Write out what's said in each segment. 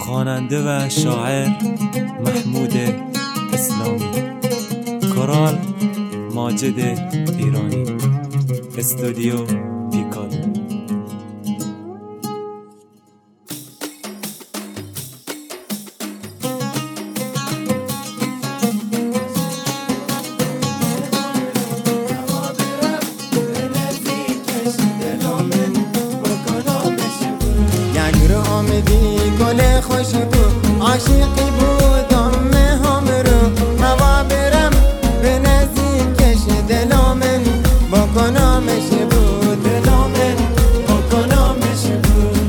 خواننده و شاعر محمود اسلامی، کورال ماجد ایرانی، استودیو پیکال. آمدی گل خوشبو عاشقی بودم مهم رو موا برم به نزدیکش دلامن بکنامش بود دلامن بکنامش بود.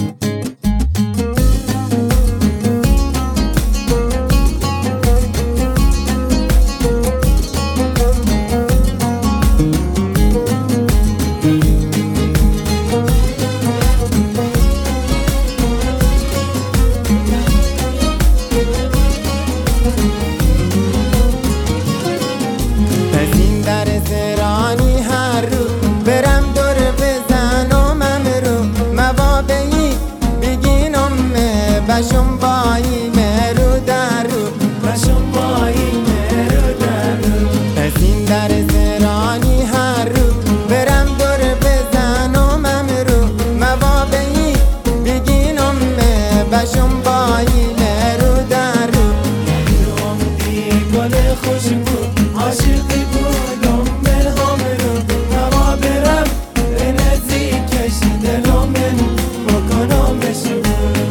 بشم بایی مرو درو بشم بایی مرو درو از این در زرانی هر رو برم دور بزنم امرو موابعی بگینم بشم بایی مرو درو. آمدی گل خوشبو عاشقی بودم ملهم رو موا برم به نزدیکش دلامن بکنامش بود.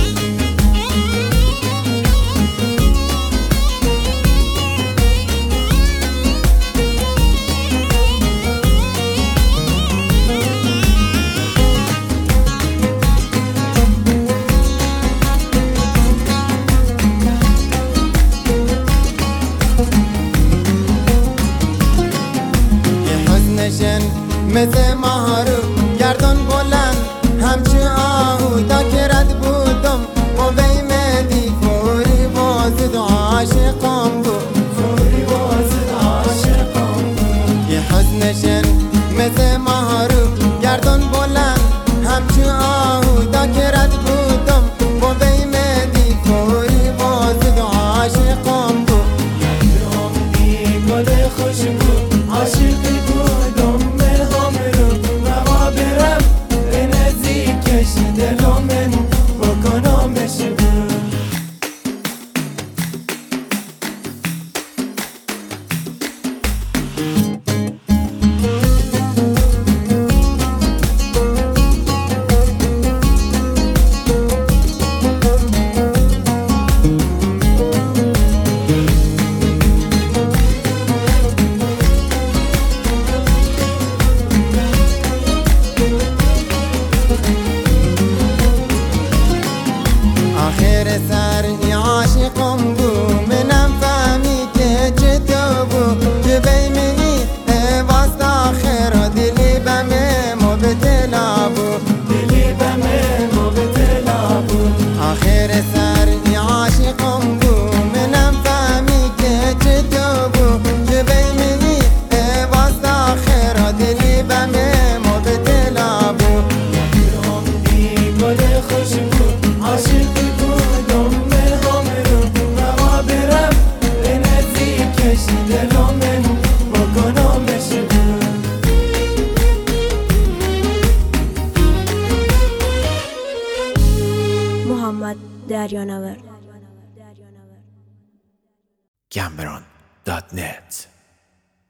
مثل ماهرو گردن بلند همچو آهو تا که رد بودم و بیمدی فوری بازد عاشقم بود فوری بازد عاشقم بود. یه حسنشن مثل ماهرو گردن بلند همچو آهو تا که رد بودم و بیمدی فوری بازد عاشقم بود. آمدی گل خوشبو عاشقی بودم دلامن بکنامش بود. آخر سر ای عاشقم بو منم فهمی که چطور بو که بیمی واسط آخر دلی بمه مبتلا بو دلی بمه مبتلا بو. آخر سر ای عاشقم بو منم فهمی که چطور بو که بیمی واسط آخر دلی بمه مبتلا بو. آمدی گل خوشبو عاشقی بودم ملهم رو موا برم به نزدیکش دلامن بکنامش بود. محمد دریانورد Cameron.net